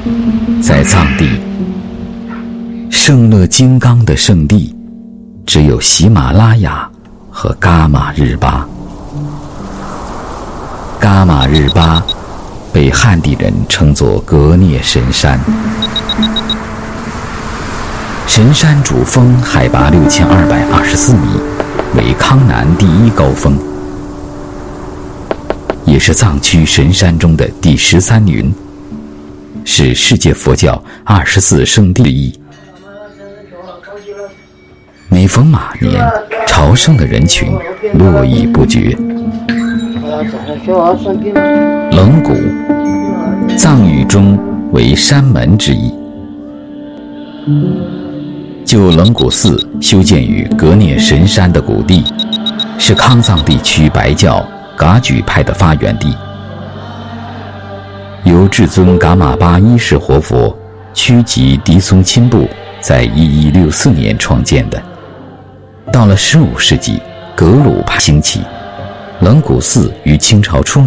在藏地，圣勒金刚的圣地只有喜马拉雅和噶玛日巴。噶玛日巴被汉地人称作格聂神山，神山主峰海拔6224米，为康南第一高峰，也是藏区神山中的第13云，是世界佛教24圣地之一。每逢马年，朝圣的人群络绎不绝。冷谷，藏语中为山门之意。旧冷谷寺修建于格聂神山的谷地，是康藏地区白教噶举派的发源地，由至尊噶玛巴一世活佛趋吉迪松钦布在1164年创建的。到了15世纪，格鲁派兴起，冷谷寺于清朝初